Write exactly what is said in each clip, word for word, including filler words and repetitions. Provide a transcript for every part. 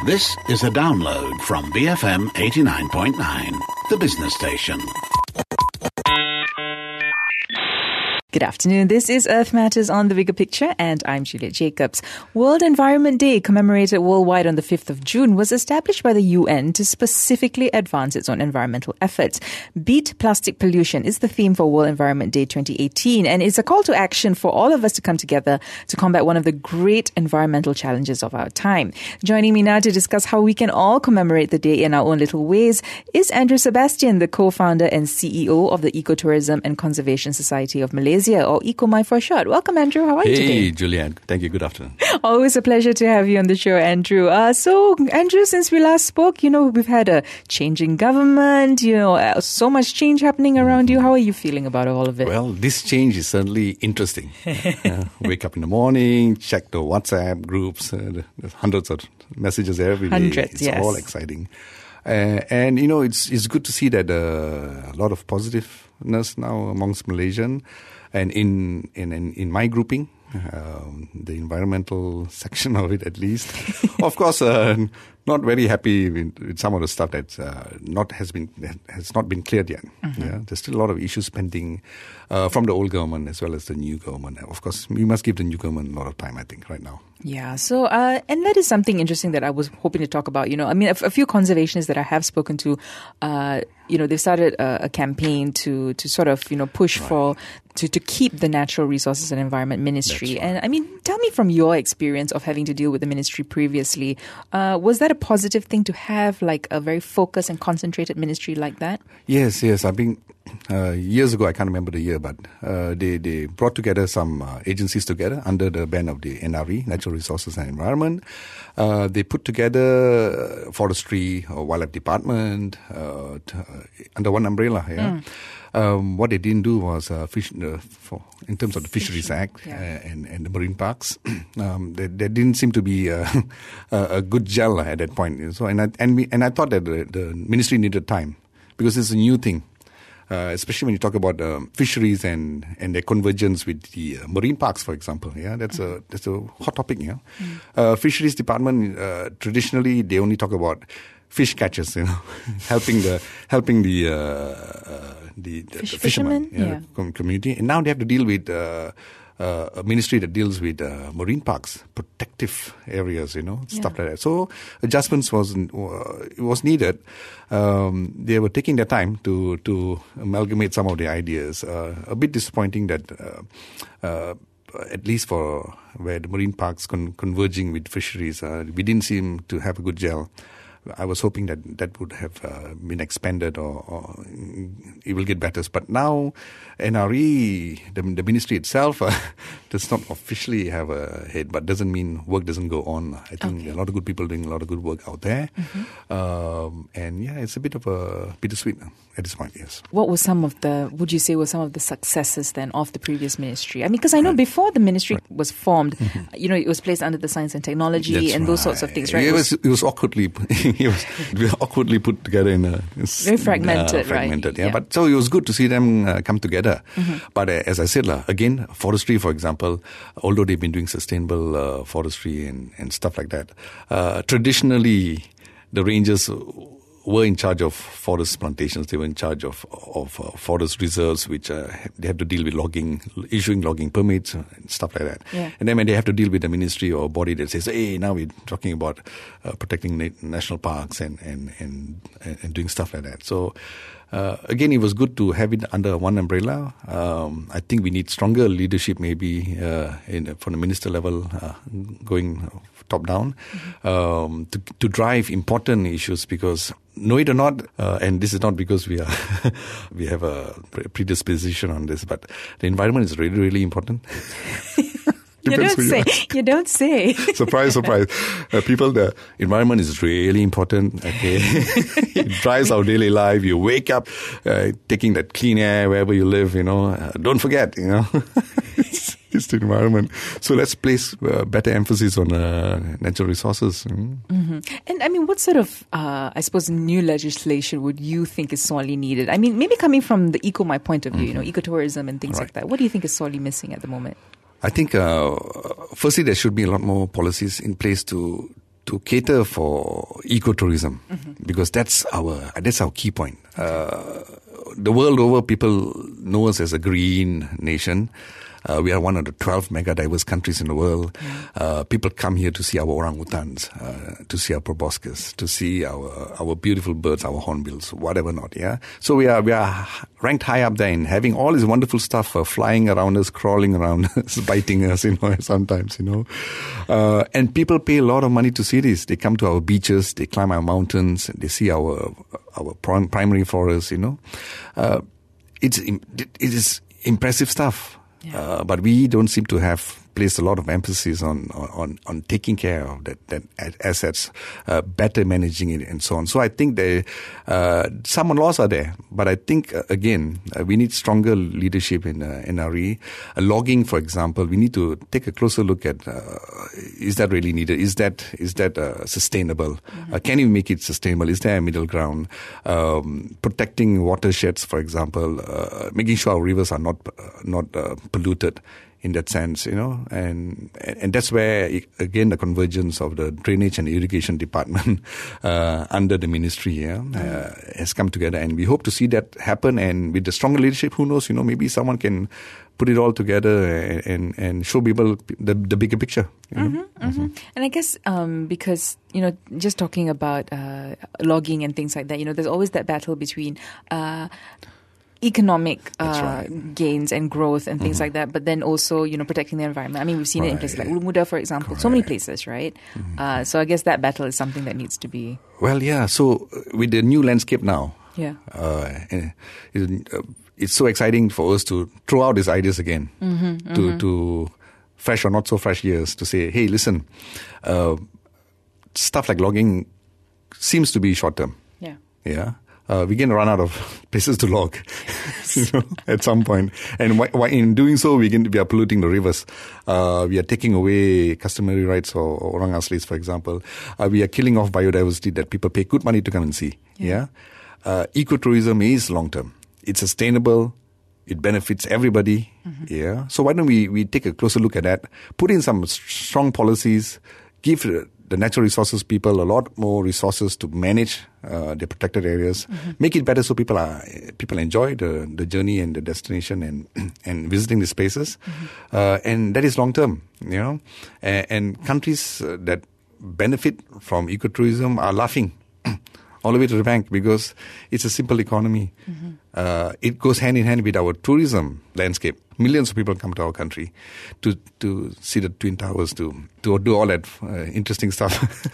This is a download from B F M eighty-nine point nine, the business station. Good afternoon. This is Earth Matters on The Bigger Picture, and I'm Juliet Jacobs. World Environment Day, commemorated worldwide on the fifth of June, was established by the U N to specifically advance its own environmental efforts. Beat Plastic Pollution is the theme for World Environment Day twenty eighteen, and it's a call to action for all of us to come together to combat one of the great environmental challenges of our time. Joining me now to discuss how we can all commemorate the day in our own little ways is Andrew Sebastian, the co-founder and C E O of the Ecotourism and Conservation Society of Malaysia, or EcoMai for short. Welcome, Andrew. How are hey, you today? Hey, Julian. Thank you. Good afternoon. Always a pleasure to have you on the show, Andrew. Uh, so, Andrew, since we last spoke, you know, we've had a changing government, you know, uh, so much change happening around you. How are you feeling about all of it? Well, this change is certainly interesting. uh, wake up in the morning, check the WhatsApp groups, uh, there's hundreds of messages every day. Hundreds, it's yes. all exciting. Uh, and, you know, it's it's good to see that uh, a lot of positiveness now amongst Malaysian. And in, in, in, in my grouping, um, the environmental section of it at least, of course, uh, not very happy with, with some of the stuff that uh, not has been has not been cleared yet. Mm-hmm. Yeah, there's still a lot of issues pending uh, from the old government as well as the new government. Of course, we must give the new government a lot of time, I think, right now. Yeah, so, uh, and that is something interesting that I was hoping to talk about. You know, I mean, a, a few conservationists that I have spoken to, uh, you know, they've started a, a campaign to, to sort of, you know, push right. for, to, to keep the Natural Resources and Environment Ministry. Right. And I mean, tell me from your experience of having to deal with the ministry previously, uh, was that a positive thing to have, like a very focused and concentrated ministry like that? Yes, yes. I mean, uh, years ago, I can't remember the year, but uh, they, they brought together some uh, agencies together under the ban of the N R E, Natural Resources and Environment. Uh, they put together forestry or wildlife department uh, t- uh, under one umbrella. Yeah. Mm. Um, what they didn't do was uh, fish uh, for in terms of the Fisheries Fishing. Act yeah. uh, and and the marine parks. um, there, there didn't seem to be uh, a, a good gel at that point. So and I, and we, and I thought that the, the ministry needed time because it's a new thing. Uh, especially when you talk about um, fisheries and, and their convergence with the uh, marine parks, for example. Yeah, that's mm. a that's a hot topic. Yeah, mm. uh, fisheries department uh, traditionally they only talk about fish catchers, you know, helping the helping the uh, uh, the, the, Fish the fishermen, fishermen? yeah, yeah. community, and now they have to deal with. Uh, Uh, a ministry that deals with uh, marine parks, protective areas, you know, yeah. stuff like that. So adjustments was uh, was needed. Um, they were taking their time to to amalgamate some of the ideas. Uh, a bit disappointing that uh, uh, at least for where the marine parks con- converging with fisheries, uh, we didn't seem to have a good gel. I was hoping that that would have uh, been expanded or, or it will get better. But now N R E, the, the ministry itself, uh, does not officially have a head, but doesn't mean work doesn't go on. I think okay. there are a lot of good people doing a lot of good work out there. Mm-hmm. Um, and yeah, it's a bit of a bittersweet at this point, yes. What were some of the, would you say were some of the successes then of the previous ministry? I mean, because I know right. before the ministry right. was formed, mm-hmm. you know, it was placed under the Science and Technology That's and right. those sorts of things, right? It was, it was awkwardly... It was awkwardly put together in a very fragmented, uh, fragmented, right? yeah. yeah. But so it was good to see them uh, come together. Mm-hmm. But uh, as I said, uh, again, forestry, for example, although they've been doing sustainable uh, forestry and, and stuff like that, uh, traditionally the rangers were in charge of forest plantations. They were in charge of of uh, forest reserves, which uh, they have to deal with logging, issuing logging permits and stuff like that. Yeah. And then when they have to deal with a ministry or body that says, "Hey, now we're talking about uh, protecting na- national parks and and, and and doing stuff like that." So uh, again, it was good to have it under one umbrella. Um, I think we need stronger leadership, maybe uh, in from the minister level, uh, going top down, mm-hmm. um, to to drive important issues because. Know it or not, uh, and this is not because we are we have a predisposition on this, but the environment is really, really important. You don't say. You don't say. Surprise, surprise. Uh, people, the environment is really important. Okay, it drives our daily life. You wake up uh, taking that clean air wherever you live. You know, uh, don't forget. You know, it's, it's the environment. So let's place uh, better emphasis on uh, natural resources. Mm. Mm-hmm. And I mean, what sort of, uh, I suppose, new legislation would you think is sorely needed? I mean, maybe coming from the EcoMai point of view, mm-hmm. you know, ecotourism and things right. like that. What do you think is sorely missing at the moment? I think, uh, firstly, there should be a lot more policies in place to to cater for ecotourism, mm-hmm. because that's our that's our key point. Uh, the world over, people know us as a green nation. Uh, we are one of the twelve mega diverse countries in the world. Mm. Uh, people come here to see our orangutans, uh, to see our proboscis, to see our our beautiful birds, our hornbills, whatever not. Yeah. So we are we are ranked high up there in having all this wonderful stuff uh, flying around us, crawling around us, biting us. You know, sometimes you know, uh, and people pay a lot of money to see this. They come to our beaches, they climb our mountains, they see our our prim- primary forests. You know, uh, it's it is impressive stuff. Yeah. Uh, but we don't seem to have placed a lot of emphasis on on, on taking care of that, that assets, uh, better managing it, and so on. So I think there, uh, some laws are there, but I think uh, again uh, we need stronger leadership in uh, N R E. Uh, logging, for example, we need to take a closer look at uh, is that really needed? Is that is that uh, sustainable? Mm-hmm. Uh, can you make it sustainable? Is there a middle ground? Um, protecting watersheds, for example, uh, making sure our rivers are not uh, not uh, polluted. In that sense, you know, and and that's where, again, the convergence of the drainage and irrigation department uh, under the ministry yeah, uh, has come together, and we hope to see that happen. And with the stronger leadership, who knows, you know, maybe someone can put it all together and and, and show people the the bigger picture. You know? mm-hmm, mm-hmm. And I guess um, because, you know, just talking about uh, logging and things like that, you know, there's always that battle between Uh, economic uh, right. gains and growth and things mm-hmm. like that, but then also, you know, protecting the environment. I mean, we've seen right. it in places like Ulu Muda, for example, Correct. so many places, right? Mm-hmm. Uh, so I guess that battle is something that needs to be... Well, yeah, so with the new landscape now, yeah, uh, it, uh, it's so exciting for us to throw out these ideas again, mm-hmm, to, mm-hmm. to fresh or not so fresh years, to say, hey, listen, uh, stuff like logging seems to be short term. Yeah. Yeah. Uh, we're going to run out of places to log, you know, at some point. And why, why in doing so, we, we are polluting the rivers. Uh, we are taking away customary rights or, or orang aslis, for example. Uh, we are killing off biodiversity that people pay good money to come and see. Yeah. yeah? Uh, ecotourism is long term. It's sustainable. It benefits everybody. Mm-hmm. Yeah. So why don't we, we take a closer look at that, put in some strong policies, give the natural resources people a lot more resources to manage uh, the protected areas, mm-hmm. make it better so people are people enjoy the, the journey and the destination and and visiting the spaces, mm-hmm. uh, and that is long term, you know. And, and countries uh, that benefit from ecotourism are laughing all the way to the bank because it's a simple economy. Mm-hmm. Uh, it goes hand in hand with our tourism landscape. Millions of people come to our country to to see the Twin Towers, to to do all that uh, interesting stuff.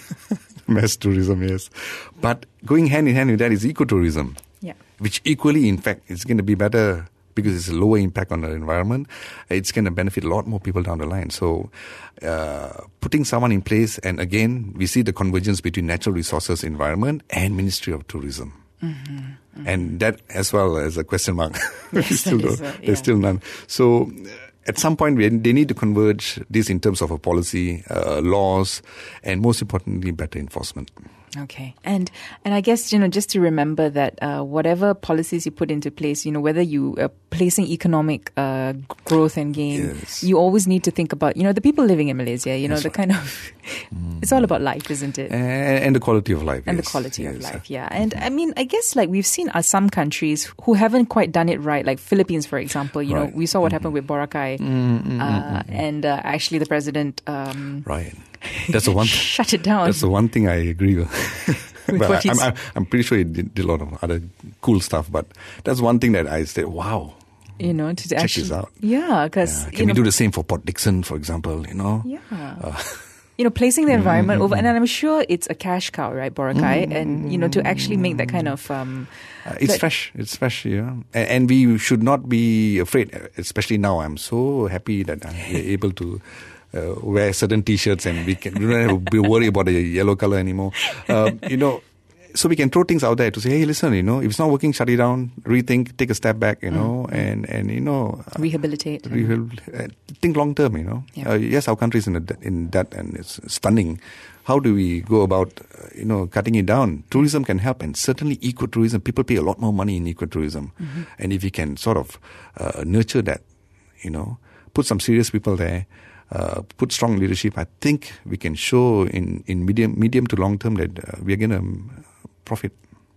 Mass tourism, yes. But going hand in hand with that is ecotourism, yeah. which equally, in fact, is going to be better because it's a lower impact on the environment. It's going to benefit a lot more people down the line. So uh, putting someone in place, and again, we see the convergence between natural resources, environment, and Ministry of Tourism. Mm-hmm, mm-hmm. And that as well as a question mark. Yes, still a, there's yeah. still none. So uh, at some point, we, they need to converge this in terms of a policy, uh, laws, and most importantly, better enforcement. Okay. And and I guess, you know, just to remember that uh, whatever policies you put into place, you know, whether you are placing economic uh, growth and gain, yes. you always need to think about, you know, the people living in Malaysia, you know, That's the right. kind of, it's all about life, isn't it? And, and the quality of life. And yes. the quality yes. of life, yeah. And I mean, I guess like we've seen uh, some countries who haven't quite done it right, like Philippines, for example, you right. know, we saw what mm-hmm. happened with Boracay mm-hmm. uh, mm-hmm. and uh, actually the president... Um, right. That's the one. Shut it down. That's the one thing I agree with. with but what I, I'm, I'm, I'm pretty sure he did, did a lot of other cool stuff. But that's one thing that I said, wow. You know, to check actually, this out. Yeah, because yeah. can we know, do the same for Port Dickson, for example? You know. Yeah. Uh, you know, placing the environment mm-hmm. over, and I'm sure it's a cash cow, right, Boracay, mm-hmm. and you know, to actually make that kind of. Um, uh, it's fresh. It's fresh. Yeah, and, and we should not be afraid. Especially now, I'm so happy that I'm able to. Uh, wear certain T-shirts and we can we don't have to be worried about the yellow color anymore. Uh, you know, so we can throw things out there to say, hey, listen, you know, if it's not working, shut it down, rethink, take a step back, you know, mm-hmm. and, and, you know. Uh, Rehabilitate. Rehabil- uh, think long term, you know. Yeah. Uh, yes, our country is in, a, in that and it's stunning. How do we go about, uh, you know, cutting it down? Tourism can help, and certainly ecotourism. People pay a lot more money in ecotourism. Mm-hmm. And if we can sort of uh, nurture that, you know, put some serious people there, uh, put strong leadership, I think we can show in, in medium medium to long term that uh, we are going to profit.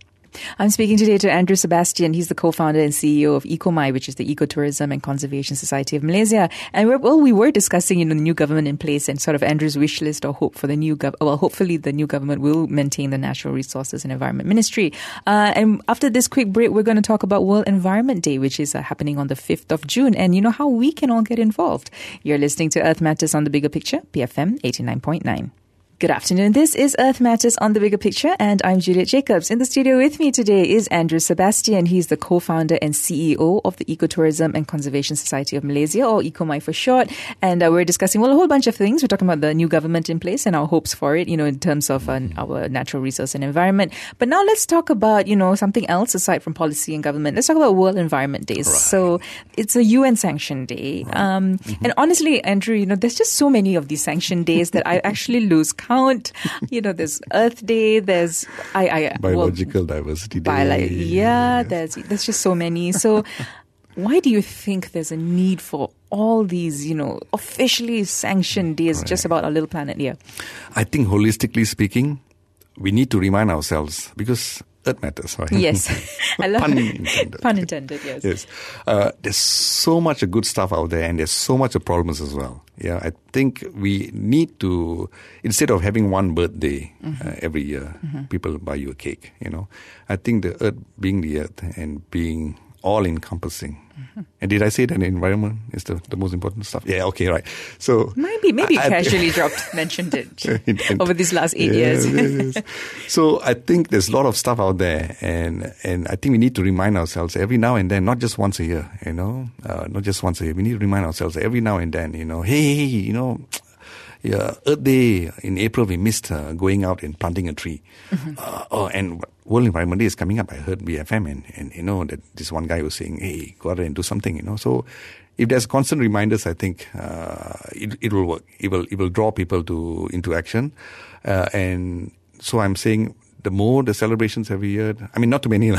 I'm speaking today to Andrew Sebastian. He's the co-founder and C E O of EcoMai, which is the Ecotourism and Conservation Society of Malaysia. And we're, well, we were discussing, you know, the new government in place and sort of Andrew's wish list or hope for the new government. Well, hopefully the new government will maintain the Natural Resources and Environment Ministry. Uh, and after this quick break, we're going to talk about World Environment Day, which is uh, happening on the fifth of June. And you know how we can all get involved. You're listening to Earth Matters on the Bigger Picture, B F M eighty-nine point nine. Good afternoon. This is Earth Matters on the Bigger Picture, and I'm Juliet Jacobs. In the studio with me today is Andrew Sebastian. He's the co-founder and C E O of the Ecotourism and Conservation Society of Malaysia, or EcoMai for short. And uh, we're discussing, well, a whole bunch of things. We're talking about the new government in place and our hopes for it, you know, in terms of uh, our natural resource and environment. But now let's talk about, you know, something else aside from policy and government. Let's talk about World Environment Day. Right. So it's a U N sanctioned day. Right. Um, mm-hmm. And honestly, Andrew, you know, there's just so many of these sanctioned days that I actually lose count. You know, there's Earth Day, there's I, I Biological well, Diversity Day. Bio, yeah, yes. there's there's just so many. So why do you think there's a need for all these, you know, officially sanctioned days Correct. just about our little planet here? I think holistically speaking, we need to remind ourselves because Earth matters, right? Yes. I love Pun it. intended. Pun intended, yes. Yes. Uh, there's so much of good stuff out there and there's so much of problems as well. Yeah, I think we need to, instead of having one birthday mm-hmm. uh, every year, mm-hmm. people buy you a cake, you know. I think the Earth being the Earth and being all-encompassing. Mm-hmm. And did I say that the environment is the, the most important stuff? Yeah, okay, right. So maybe maybe I, casually dropped mentioned it over these last eight yes, years. yes. So I think there's a lot of stuff out there, and and I think we need to remind ourselves every now and then, not just once a year, you know, uh, not just once a year. We need to remind ourselves every now and then, you know, hey, you know. Yeah, Earth Day in April, we missed uh, going out and planting a tree. Mm-hmm. Uh, oh, and World Environment Day is coming up. I heard B F M, and, and you know that this one guy was saying, "Hey, go out and do something." You know, so if there's constant reminders, I think uh, it it will work. It will it will draw people to into action, uh, and so I'm saying. The more the celebrations every year, I mean, not too many.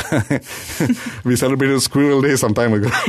We celebrated Squirrel Day some time ago.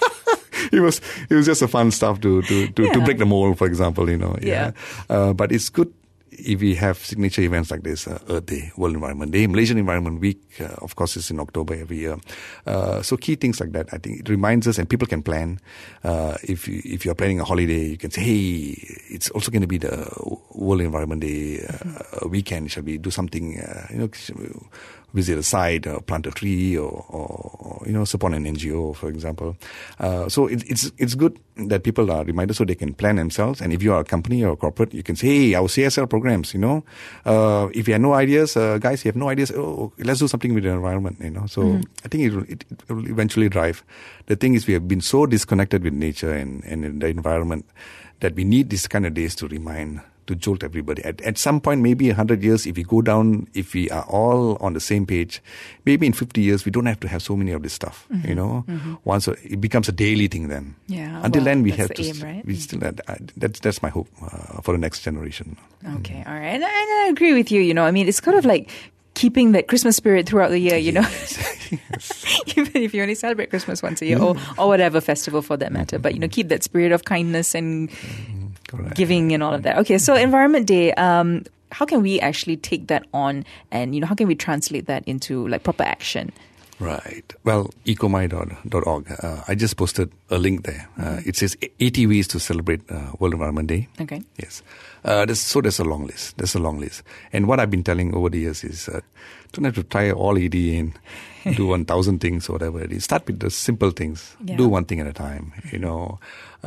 It was it was just a fun stuff to to to, yeah. to break the mold, for example, you know. Yeah. yeah. Uh, but it's good if we have signature events like this, uh, Earth Day, World Environment Day, Malaysian Environment Week, uh, of course, is in October every year. Uh, so key things like that, I think it reminds us, and people can plan. Uh, if you, if you're planning a holiday, you can say, hey, it's also going to be the World Environment Day uh, mm-hmm. weekend. Shall we do something? Uh, you know. Visit a site, or plant a tree, or, or you know, support an N G O, for example. Uh, so it, it's it's good that people are reminded so they can plan themselves. And if you are a company or a corporate, you can say, hey, our C S R programs, you know, uh, if you have no ideas, uh, guys, you have no ideas, oh, let's do something with the environment, you know. So mm-hmm. I think it will, it, it will eventually drive. The thing is, we have been so disconnected with nature and, and the environment that we need these kind of days to remind. To jolt everybody. At, at some point, maybe a hundred years, if we go down, if we are all on the same page, maybe in fifty years, we don't have to have so many of this stuff, mm-hmm. you know. Mm-hmm. Once a, it becomes a daily thing then. Yeah. Until well, then, we that's have the to, aim, right? we still, uh, that's, that's my hope uh, for the next generation. Okay, mm-hmm. all right. And I, and I agree with you, you know, I mean, it's kind of like keeping that Christmas spirit throughout the year, you know, yes. Even if you only celebrate Christmas once a year or, or whatever festival for that matter, but, you know, keep that spirit of kindness and Correct. Giving and all of that. Okay, so Environment Day, um, how can we actually take that on and, you know, how can we translate that into like proper action? Right. Well, ecomai dot org. Uh, I just posted a link there. Uh, mm-hmm. It says eighty ways to celebrate uh, World Environment Day. Okay. Yes. Uh, there's, so there's a long list. There's a long list. And what I've been telling over the years is uh, don't have to try all eighty and do one thousand things or whatever it is. Start with the simple things. Yeah. Do one thing at a time. You know,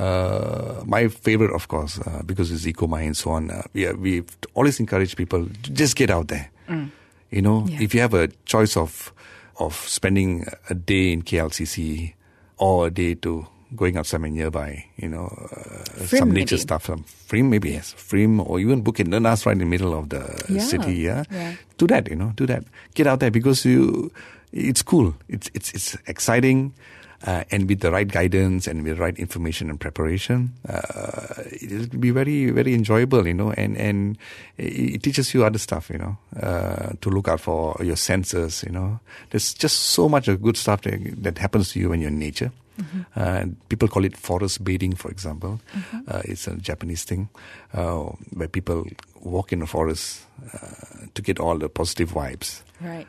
uh, my favorite, of course, uh, because it's EcoMai and so on, uh, we, we've always encouraged people to just get out there. Mm. You know, yeah. If you have a choice of of spending a day in K L C C or a day to going out somewhere nearby, you know, uh, Frim, some nature maybe. stuff. Um, Frim, maybe, yes. Frim or even Bukit Nenas right in the middle of the yeah. city, yeah? yeah? Do that, you know, do that. Get out there because you, it's cool. It's, it's, it's exciting. Uh, and with the right guidance and with the right information and preparation, uh, it'll be very, very enjoyable, you know, and, and it teaches you other stuff, you know, uh, to look out for your senses, you know. There's just so much of good stuff that, that happens to you when you're in nature. Mm-hmm. Uh, people call it forest bathing, for example. Mm-hmm. Uh, it's a Japanese thing uh, where people walk in the forest uh, to get all the positive vibes. Right.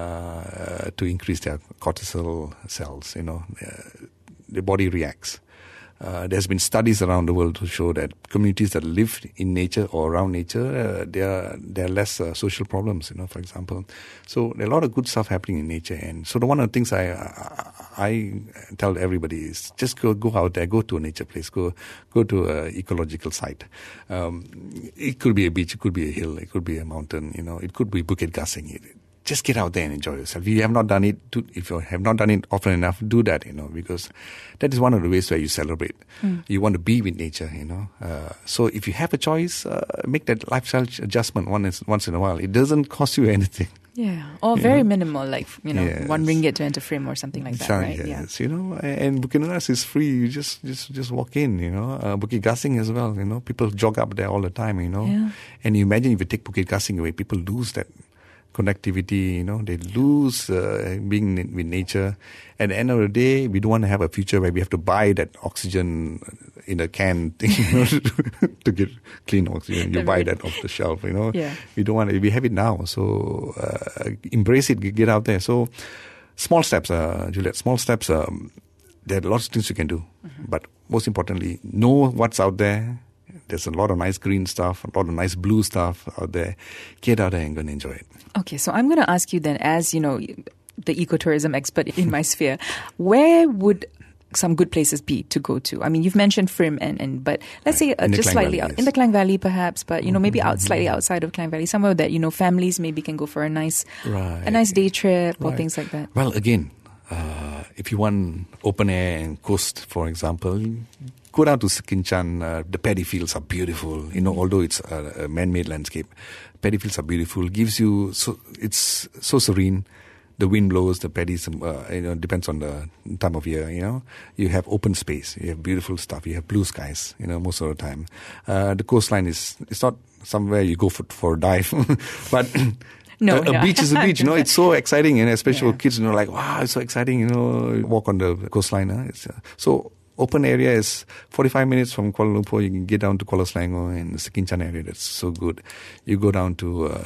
Uh, to increase their cortisol cells, you know, uh, the body reacts. Uh, there's been studies around the world to show that communities that live in nature or around nature, uh, there are there are less uh, social problems. You know, for example. So there are a lot of good stuff happening in nature, and so the one of the things I I, I tell everybody is just go go out there, go to a nature place, go go to an ecological site. Um, it could be a beach, it could be a hill, it could be a mountain. You know, it could be Bukit Gasing. It, Just get out there and enjoy yourself. If you have not done it, to, if you have not done it often enough, do that, you know, because that is one of the ways where you celebrate. Mm. You want to be with nature, you know. Uh, so if you have a choice, uh, make that lifestyle adjustment once, once in a while. It doesn't cost you anything. Yeah, or you very know? minimal, like, you know, yes. one ringgit to enter frame or something like that, so, right? Yes, yeah. you know, and Bukit Nuras is free. You just, just, just walk in, you know. Uh, Bukit Gasing as well, you know. People jog up there all the time, you know. Yeah. And you imagine if you take Bukit Gasing away, people lose that connectivity, you know, they lose uh, being with nature. At the end of the day, we don't want to have a future where we have to buy that oxygen in a can thing, you know, to get clean oxygen. You buy that off the shelf, you know. Yeah. We don't want it. We have it now. So uh, embrace it, get out there. So small steps, uh, Juliet, small steps. Um, there are lots of things you can do. Mm-hmm. But most importantly, know what's out there. There's a lot of nice green stuff, a lot of nice blue stuff out there. Get out there and go and enjoy it. Okay, so I'm going to ask you then, as, you know, the ecotourism expert in my sphere, where would some good places be to go to? I mean, you've mentioned Frim, and, and but let's say uh, just slightly Valley, out, yes. in the Klang Valley perhaps, but, you know, maybe mm-hmm. out slightly outside of Klang Valley, somewhere that, you know, families maybe can go for a nice, right. a nice day trip or right. things like that. Well, again, uh, if you want open air and coast, for example, go down to Sekinchan. Uh, the paddy fields are beautiful. You know, although it's a, a man-made landscape, paddy fields are beautiful. Gives you so it's so serene. The wind blows, the paddies. Uh, you know, depends on the time of year. You know, you have open space. You have beautiful stuff. You have blue skies. You know, most of the time. Uh, the coastline is it's not somewhere you go for for a dive, but. No, a, a no. beach is a beach, you know. It's so exciting, and especially yeah. for kids, you know, like wow, it's so exciting, you know. Walk on the coastline. Huh? It's, uh, so open area is forty-five minutes from Kuala Lumpur. You can get down to Kuala Selangor and the Sekinchan area. That's so good. You go down to uh,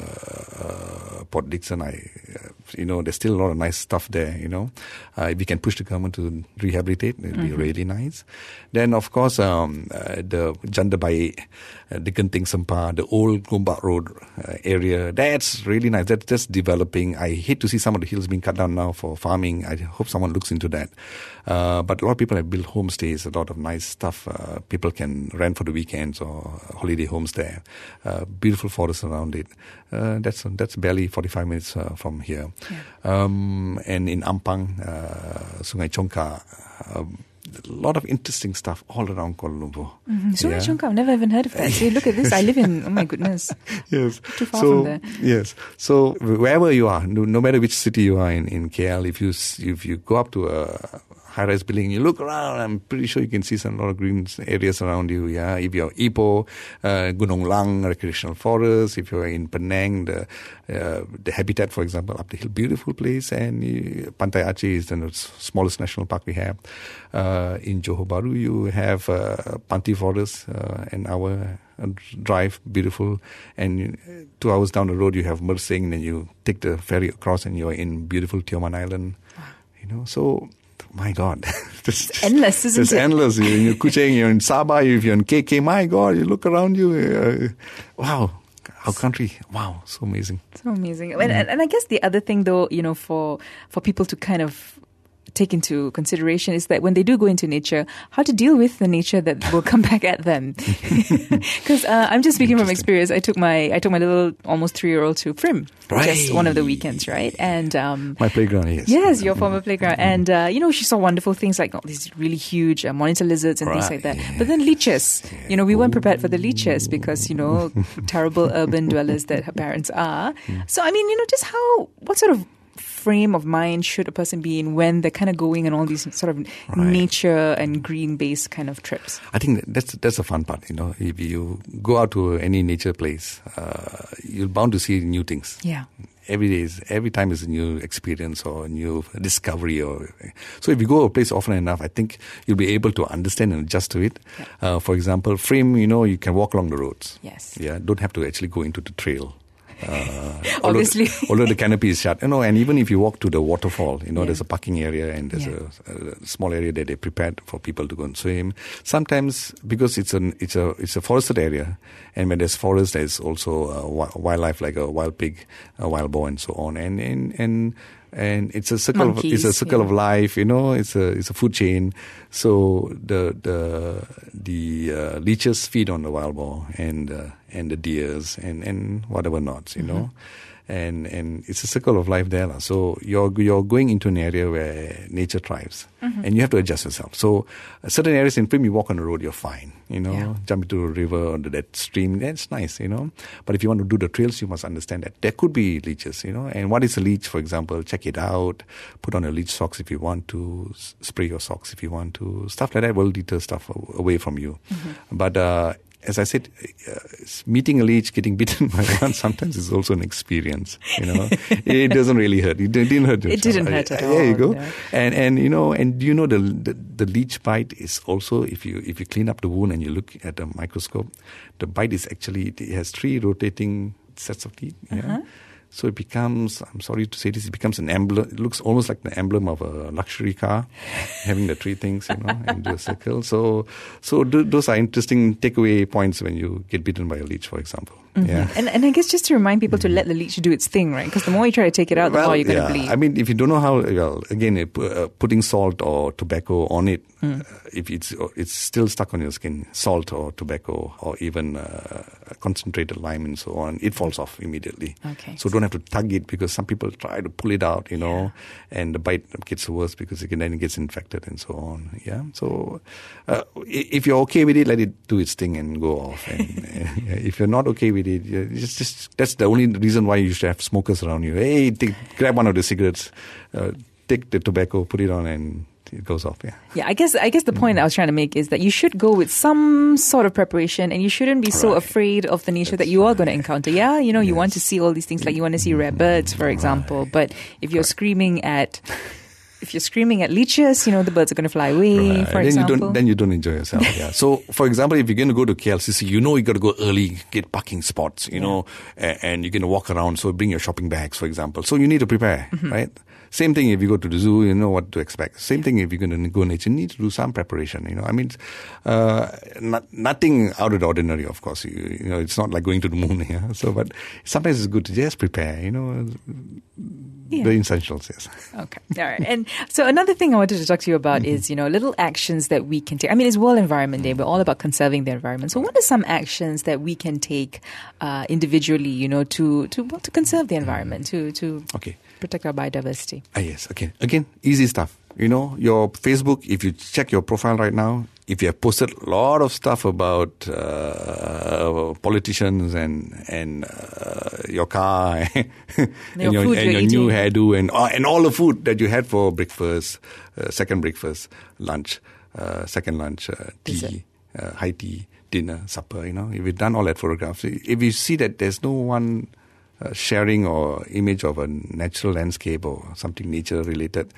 uh, Port Dickson. I, uh, you know, there's still a lot of nice stuff there. You know, uh, if we can push the government to rehabilitate, it'll mm-hmm. be really nice. Then, of course, um, uh, the Janda Baik, uh, the Genting Sempah, the old Gombak Road uh, area. That's really nice. That's just developing. I hate to see some of the hills being cut down now for farming. I hope someone looks into that. Uh, but a lot of people have built homestays, a lot of nice stuff. Uh, people can rent for the weekends or holiday homes there. Uh, beautiful forests around it. Uh, that's that's barely forty-five minutes uh, from here. Yeah. Um, and in Ampang, uh, Sungai Chongka, uh, a lot of interesting stuff all around Kuala Lumpur. Mm-hmm. Sungai yeah. Chongka, I've never even heard of that. See, look at this. I live in, oh my goodness. Yes. Too far so, from there. Yes. So wherever you are, no, no matter which city you are in, in K L, if you if you go up to a high-rise building, you look around, I'm pretty sure you can see some lot of green areas around you. Yeah, if you're Ipoh, uh, Gunung Lang recreational forest. If you're in Penang, the uh, the habitat, for example, up the hill, beautiful place. And uh, Pantai Aceh is the smallest national park we have. Uh, in Johor Bahru, you have uh, Panti Forest, uh, an hour drive, beautiful. And two hours down the road, you have Mersing, and then you take the ferry across, and you're in beautiful Tioman Island. Wow. You know, so. My God. It's just, endless, isn't it's it? It's endless. You're in Kuching, you're in Sabah, if you're in K K, my God, you look around you. Uh, wow. Our country. Wow. So amazing. So amazing. Mm. And, and I guess the other thing, though, you know, for, for people to kind of take into consideration is that when they do go into nature, how to deal with the nature that will come back at them. Because uh, I'm just speaking from experience. I took my I took my little almost three year old to Frim right. just one of the weekends, right? And um, my playground, yes. Yes, your former playground. And uh, you know, she saw wonderful things like oh, these really huge uh, monitor lizards and right. things like that. But then leeches, you know, we weren't prepared for the leeches because you know terrible urban dwellers that her parents are. So I mean, you know, just how what sort of frame of mind should a person be in when they're kind of going on all these sort of right. nature and green-based kind of trips? I think that's that's the fun part, you know. If you go out to any nature place, uh, you're bound to see new things. Yeah. every day is, every time is a new experience or a new discovery. Or so if you go to a place often enough, I think you'll be able to understand and adjust to it. Yeah. Uh, for example, Frame, you know, you can walk along the roads. Yes. Yeah, don't have to actually go into the trail. Uh, Obviously. although, although the canopy is shut, you know, and even if you walk to the waterfall, you know, Yeah. there's a parking area and there's Yeah. a, a small area that they prepared for people to go and swim. Sometimes because it's an it's a it's a forested area, and when there's forest, there's also uh, wi- wildlife like a wild pig, a wild boar, and so on. And and and and it's a circle. Monkeys, of, it's a circle yeah. of life. You know, it's a it's a food chain. So the the the uh, leeches feed on the wild boar and uh, and the deers and, and whatever not, you mm-hmm. know, and and it's a circle of life there. So you're you're going into an area where nature thrives, mm-hmm. and you have to adjust yourself. So uh, certain areas in Prim, you walk on the road, you're fine, you know, Yeah. jump into a river or that stream, that's nice, you know. But if you want to do the trails, you must understand that there could be leeches, you know. And what is a leech, for example? Check it out. Put on a leech socks if you want to. S- spray your socks if you want to. Stuff like that will deter stuff a- away from you. Mm-hmm. But uh, as I said, uh, meeting a leech, getting bitten by one, sometimes is also an experience. You know, it doesn't really hurt. It didn't hurt. It didn't hurt at all. There you go. Yeah. And and you know, and you know the, the the leech bite is also, if you if you clean up the wound and you look at the microscope, the bite is actually, it has three rotating sets of teeth. Yeah. Uh-huh. So it becomes, I'm sorry to say this, it becomes an emblem. It looks almost like the emblem of a luxury car, having the three things, you know, and do a circle. So, so th- those are interesting takeaway points when you get bitten by a leech, for example. Mm-hmm. Yeah. And and I guess just to remind people to let the leech do its thing, right? Because the more you try to take it out, the Well, more you're going to yeah. bleed. I mean, if you don't know how, well, again, uh, pu- uh, putting salt or tobacco on it, Mm. uh, if it's uh, it's still stuck on your skin, salt or tobacco or even uh, concentrated lime and so on, it falls off immediately. Okay. So don't have to tug it, because some people try to pull it out, you know, and the bite gets worse because it can, then it gets infected and so on. Yeah. So uh, i- if you're okay with it, let it do its thing and go off. And uh, if you're not okay with it, you just, just that's the only reason why you should have smokers around you. Hey, take, grab one of the cigarettes, uh, take the tobacco, put it on, and it goes off. Yeah. Yeah, I guess I guess the point I was trying to make is that you should go with some sort of preparation, and you shouldn't be so Right. afraid of the nature That's that you are right. going to encounter. Yeah, you know, you want to Yes. see all these things, like you want to see rare birds, for example. But if you're screaming at if you're screaming at leeches, you know, the birds are going to fly away, Right. for then example. you don't then you don't enjoy yourself. Yeah. So for example, if you're going to go to K L C C, you know you got to go early, get parking spots, you know, and, and you're going to walk around. So bring your shopping bags, for example. So you need to prepare, Mm-hmm. right? Same thing if you go to the zoo, you know what to expect. Same thing if you're going to go nature, you need to do some preparation. You know, I mean, uh, not, nothing out of the ordinary, of course. You, you know, it's not like going to the moon. Yeah. So, but sometimes it's good to just prepare. You know, Yeah. the essentials. Yes. Okay. All right. And so another thing I wanted to talk to you about is, you know, little actions that we can take. I mean, it's World Environment Day. We're all about conserving the environment. So what are some actions that we can take uh, individually, you know, to, to, well, to conserve the environment, to, to Okay. protect our biodiversity? Ah, yes. Okay. Again, easy stuff. You know, your Facebook, if you check your profile right now, if you have posted a lot of stuff about uh, politicians and and uh, your car and Your your, food and you're your new eating. hairdo and uh, and all the food that you had for breakfast, uh, second breakfast, lunch, uh, second lunch, uh, Dessert. tea, uh, high tea, dinner, supper. You know, if you've done all that photographs, if you see that there's no one Uh, sharing or image of a natural landscape or something nature related,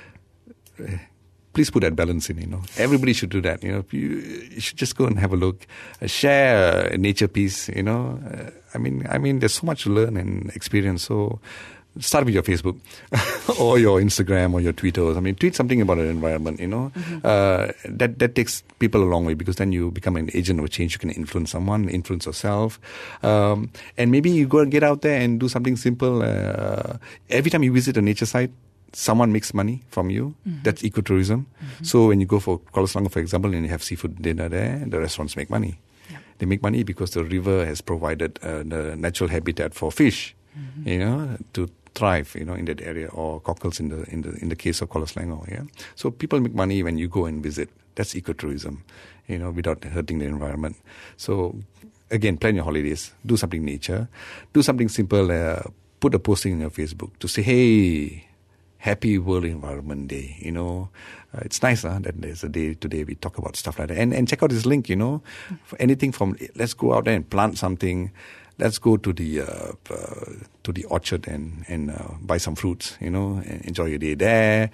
uh, please put that balance in. You know, everybody should do that. You know, you, you should just go and have a look, uh, share a nature piece. You know, uh, I mean, I mean, there's so much to learn and experience. So start with your Facebook or your Instagram or your Twitter. I mean, tweet something about the environment, you know. Mm-hmm. Uh, that that takes people a long way, because then you become an agent of change. You can influence someone, influence yourself. Um, and maybe you go and get out there and do something simple. Uh, every time you visit a nature site, someone makes money from you. Mm-hmm. That's ecotourism. Mm-hmm. So when you go for Kuala Selangor, for example, and you have seafood dinner there, the restaurants make money. Yeah. They make money because the river has provided uh, the natural habitat for fish, mm-hmm. you know, to thrive, you know, in that area, or cockles in the in the in the case of Kuala Selangor. Yeah, so people make money when you go and visit. That's ecotourism, you know, without hurting the environment. So again, plan your holidays. Do something nature. Do something simple. Uh, put a posting on your Facebook to say, hey, happy World Environment Day. You know, uh, it's nice huh, that there's a day today we talk about stuff like that. And and check out this link. You know, for anything from let's go out there and plant something. let's go to the uh, uh, to the orchard and and uh, buy some fruits, you know, and enjoy your day there.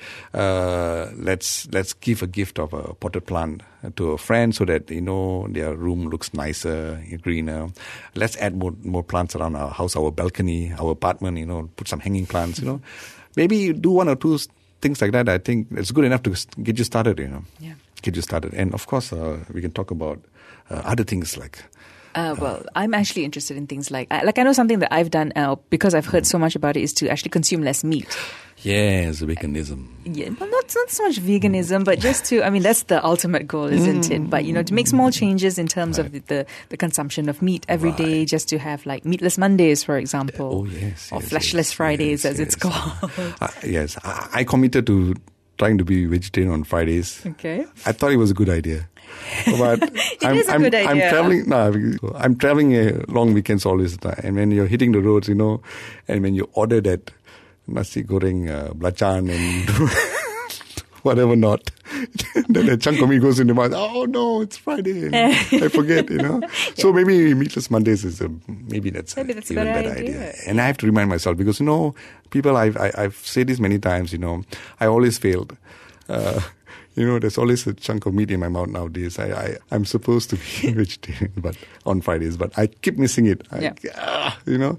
Uh, let's let's give a gift of a potted plant to a friend so that, you know, their room looks nicer, greener. Let's add more more plants around our house, our balcony, our apartment, you know, put some hanging plants, you know. Maybe do one or two things like that. I think it's good enough to get you started, you know. Yeah. Get you started. And of course, uh, we can talk about uh, other things like... Uh, well, I'm actually interested in things like, like I know something that I've done uh, because I've heard so much about it is to actually consume less meat. Yes, veganism. Yeah, well, not not so much veganism, but just to, I mean, that's the ultimate goal, isn't mm. it? But, you know, to make small changes in terms right. of the, the, the consumption of meat every right. day, just to have like meatless Mondays, for example. Oh, yes. Or yes, fleshless yes, Fridays, yes, as yes. it's called. Uh, yes, I, I committed to trying to be vegetarian on Fridays. Okay. I thought it was a good idea. But it I'm, is a I'm, good idea. I'm traveling. No, I'm traveling uh, long weekends always, and when you're hitting the roads, you know, and when you order that nasi goreng uh, belacan and whatever not, then a chunk of meat goes in the mouth. Oh no, it's Friday. I forget, you know. Yeah. So maybe meatless Mondays is a, maybe that's, maybe that's a even better better idea. idea. And I have to remind myself because, you know, people, I've I, I've said this many times. You know, I always failed. Uh, You know, there's always a chunk of meat in my mouth nowadays. I, I, I'm supposed to be vegetarian but on Fridays, but I keep missing it. I, yeah. ah, you know,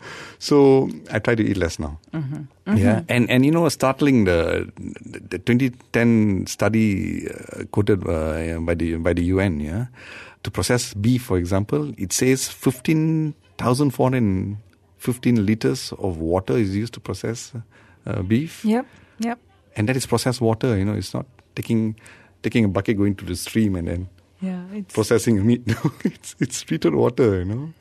so I try to eat less now. Mm-hmm. Mm-hmm. Yeah, and and you know, startling the the twenty ten study uh, quoted uh, by the by the U N. Yeah, to process beef, for example, it says fifteen thousand four hundred fifteen liters of water is used to process uh, beef. Yep. Yep. And that is processed water. You know, it's not taking taking a bucket going to the stream and then yeah, it's processing a meat. No, it's it's treated water, you know.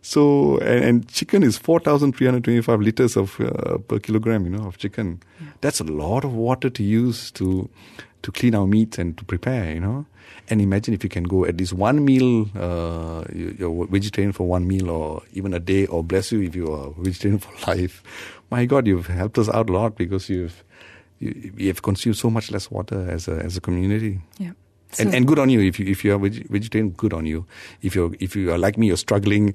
So and, and chicken is four thousand three hundred twenty five liters of uh, per kilogram, you know, of chicken. Yeah. That's a lot of water to use to to clean our meat and to prepare, you know. And imagine if you can go at least one meal, uh, you're vegetarian for one meal, or even a day, or bless you if you are vegetarian for life. My God, you've helped us out a lot because you've. You, you have consumed so much less water as a as a community. Yeah. So and and good on you if you if you are veg- vegetarian. Good on you. If you if you are like me, you're struggling.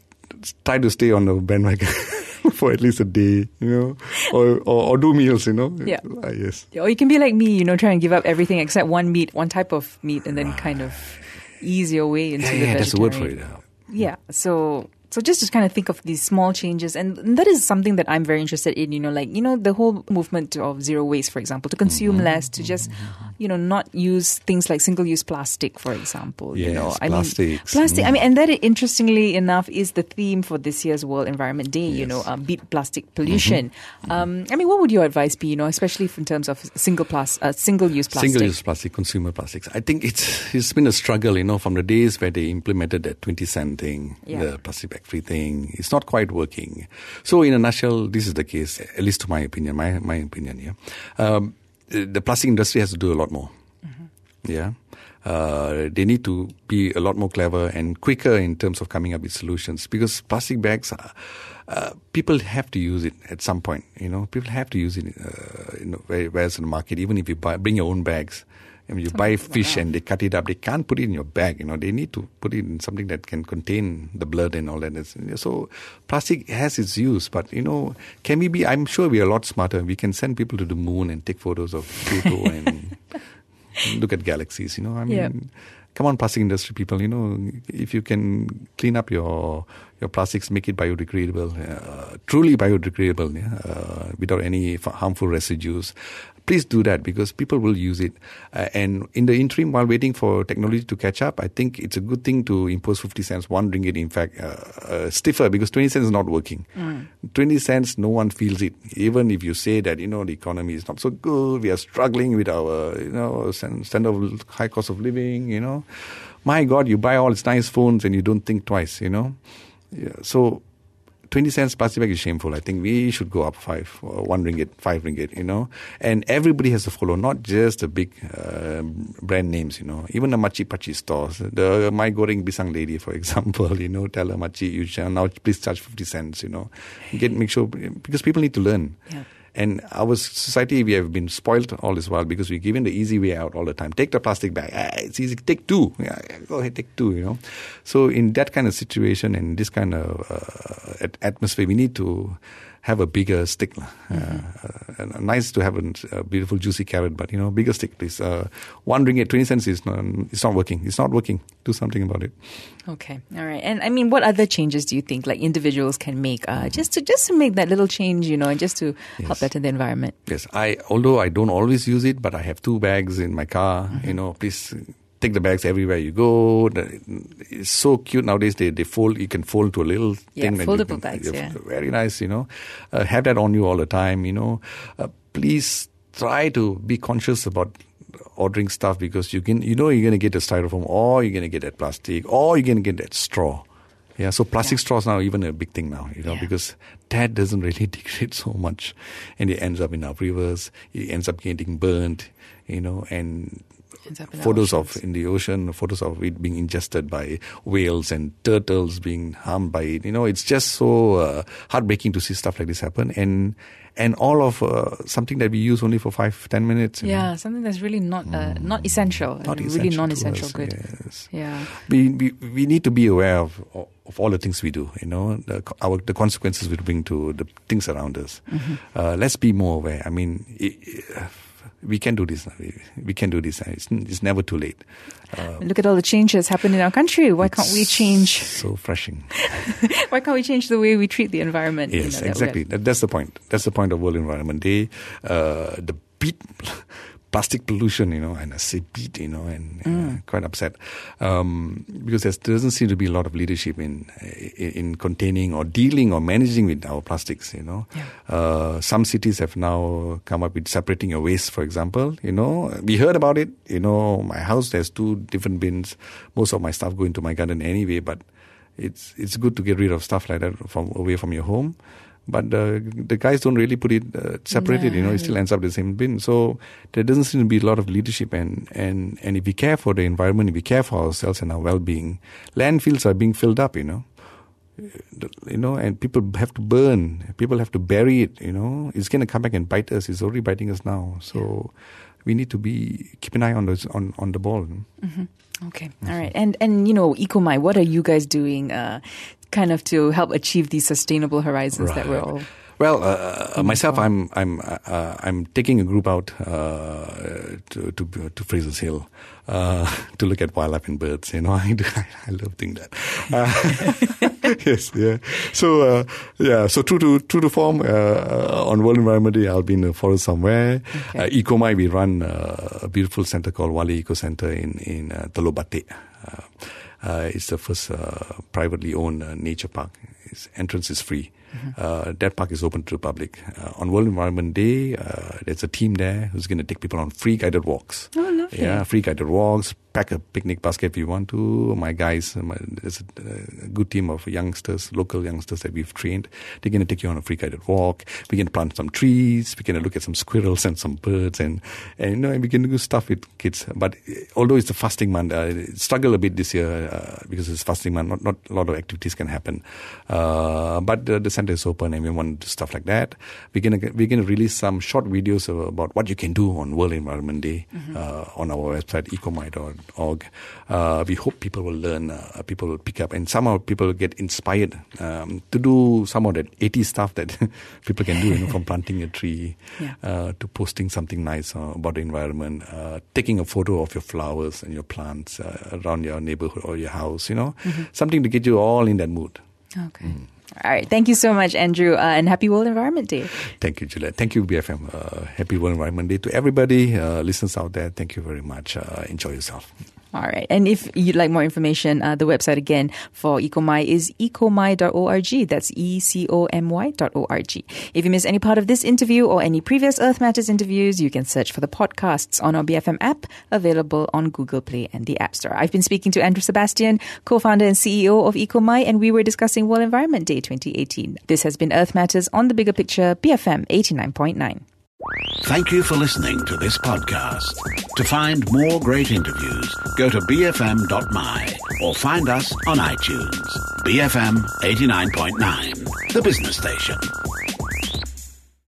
Try to stay on the bandwagon for at least a day, you know, or or, or do meals, you know. Yeah. Uh, yes. Or you can be like me, you know, try and give up everything except one meat, one type of meat, and then right. kind of ease your way into yeah, the yeah, vegetarian. That's the word for it. Yeah. So. So just to kind of think of these small changes, and that is something that I'm very interested in, you know, like, you know, the whole movement of zero waste, for example, to consume mm-hmm. less, to just, you know, not use things like single-use plastic, for example. Yes, you know, I plastics. mean, plastic. Mm. I mean, and that, interestingly enough, is the theme for this year's World Environment Day, yes. you know, um, beat plastic pollution. Mm-hmm. Um, I mean, what would your advice be, you know, especially in terms of single plas- uh, single-use plastic? Single-use plastic, consumer plastics. I think it's it's been a struggle, you know, from the days where they implemented that twenty cent thing, yeah. the plastic bag-free thing. It's not quite working. So in a nutshell, this is the case, at least to my opinion, my my opinion, yeah. Um, the plastic industry has to do a lot more. Mm-hmm. Yeah. Uh, they need to be a lot more clever and quicker in terms of coming up with solutions, because plastic bags, are, uh, people have to use it at some point, you know. People have to use it, uh, you know, whereas in the market, even if you buy, bring your own bags, and you buy fish and they cut it up, they can't put it in your bag, you know. They need to put it in something that can contain the blood and all that. So plastic has its use, but, you know, can we be, I'm sure we are a lot smarter. We can send people to the moon and take photos of Pluto and look at galaxies, you know. I mean, yeah. Come on, plastic industry people, you know, if you can clean up your your plastics, make it biodegradable, uh, truly biodegradable, yeah, uh, without any harmful residues, please do that, because people will use it. Uh, and in the interim, while waiting for technology to catch up, I think it's a good thing to impose fifty cents, one ringgit, in fact, uh, uh, stiffer, because twenty cents is not working. Mm. twenty cents, no one feels it. Even if you say that, you know, the economy is not so good, we are struggling with our, you know, standard of high cost of living, you know. My God, you buy all these nice phones and you don't think twice, you know. Yeah, so twenty cents plastic bag is shameful. I think we should go up five, or one ringgit, five ringgit, you know. And everybody has to follow, not just the big uh, brand names, you know. Even the Machi Pachi stores. The My Goreng Bisang lady, for example, you know, tell her, Machi, you shall now please charge fifty cents, you know. Get, make sure, because people need to learn. Yeah. And our society, we have been spoiled all this while because we're given the easy way out all the time. Take the plastic bag. Ah, it's easy. Take two. Yeah, go ahead, take two, you know. So in that kind of situation and this kind of uh, atmosphere, we need to have a bigger stick. Mm-hmm. Uh, uh, nice to have a, a beautiful juicy carrot, but you know, bigger stick, please. Uh, one ringgit, twenty cents is not, it's not working. It's not working. Do something about it. Okay, all right. And I mean, what other changes do you think like individuals can make uh, just to just to make that little change, you know, and just to yes. help better the environment? Yes, I although I don't always use it, but I have two bags in my car. Mm-hmm. You know, please. Take the bags everywhere you go. It's so cute nowadays. They they fold. You can fold to a little yeah, thing. Foldable can, bags. Yeah, very nice. You know, uh, have that on you all the time. You know, uh, please try to be conscious about ordering stuff because you can. You know, you're going to get a styrofoam, or you're going to get that plastic, or you're going to get that straw. Yeah, so plastic yeah. straws now even a big thing now. You know, yeah. because that doesn't really degrade so much, and it ends up in our rivers. It ends up getting burnt. You know, and photos of in the ocean, photos of it being ingested by whales and turtles being harmed by it. You know, it's just so uh, heartbreaking to see stuff like this happen. And and all of uh, something that we use only for five, ten minutes. Yeah, know? something that's really not uh, mm. not essential. Not really essential non-essential us, good. Yes. Yeah. We, we we need to be aware of of all the things we do. You know, the, our the consequences we bring to the things around us. Mm-hmm. Uh, let's be more aware. I mean. It, it, We can do this. We can do this. It's, it's never too late. Uh, Look at all the changes happened in our country. Why can't we change? So refreshing. Why can't we change the way we treat the environment? Yes, you know, that exactly. That, that's the point. That's the point of World Environment Day. Uh, the beat plastic pollution, you know, and I say beat, you know, and mm. uh, quite upset um, because there doesn't seem to be a lot of leadership in, in in containing or dealing or managing with our plastics, you know. Yeah. Uh, some cities have now come up with separating your waste, for example, you know. We heard about it, you know, my house, there's two different bins. Most of my stuff go into my garden anyway, but it's it's good to get rid of stuff like that from away from your home. But uh, the guys don't really put it uh, separated, no. you know, it still ends up in the same bin. So there doesn't seem to be a lot of leadership. And, and, and if we care for the environment, if we care for ourselves and our well-being, landfills are being filled up, you know. You know, and people have to burn, people have to bury it, you know. It's going to come back and bite us. It's already biting us now. So we need to be keep an eye on those, on, on the ball. Mm-hmm. Okay, all right. And, and you know, EcoMy, what are you guys doing uh, kind of to help achieve these sustainable horizons right. that we're all... Well, uh, myself, for? I'm I'm uh, I'm taking a group out uh, to to to Fraser's Hill uh, to look at wildlife and birds. You know, I do, I love doing that. Uh, yes, yeah. So uh, yeah, so true to true to form uh, on World Environment Day, I'll be in the forest somewhere. Okay. Uh, EcoMy, we run uh, a beautiful center called Wali Eco Center in in uh, Teluk Batik. Uh, uh, it's the first uh, privately owned uh, nature park. Its entrance is free. Mm-hmm. Uh, that park is open to the public. Uh, on World Environment Day, uh, there's a team there who's going to take people on free guided walks. Oh, lovely. Yeah, free guided walks. Pack a picnic basket if you want to. My guys, my, there's a, a good team of youngsters, local youngsters that we've trained. They're going to take you on a free guided walk. We're going to plant some trees. We're going to look at some squirrels and some birds, and and you know, we're going to do stuff with kids. But although it's the fasting month, uh, struggle a bit this year uh, because it's fasting month. Not not a lot of activities can happen. Uh, but uh, the center is open, and we want to do stuff like that. We're gonna we're gonna release some short videos about what you can do on World Environment Day mm-hmm. uh, on our website ecomy dot org. Uh, we hope people will learn, uh, people will pick up, and somehow people will get inspired um, to do some of that eighties stuff that people can do, you know, from planting a tree yeah. uh, to posting something nice uh, about the environment, uh, taking a photo of your flowers and your plants uh, around your neighborhood or your house, you know, mm-hmm. something to get you all in that mood. Okay. Mm. All right. Thank you so much, Andrew, uh, and happy World Environment Day. Thank you, Juliet. Thank you, B F M. Uh, happy World Environment Day to everybody, uh, listeners out there. Thank you very much. Uh, enjoy yourself. All right. And if you'd like more information, uh, the website again for EcoMy is ecomy dot org. That's E C O M Y dot O R G. If you miss any part of this interview or any previous Earth Matters interviews, you can search for the podcasts on our B F M app, available on Google Play and the App Store. I've been speaking to Andrew Sebastian, co-founder and C E O of EcoMy, and we were discussing World Environment Day twenty eighteen. This has been Earth Matters on The Bigger Picture, B F M eighty-nine point nine. Thank you for listening to this podcast. To find more great interviews, go to b f m dot m y or find us on iTunes. B F M eighty-nine point nine, the business station.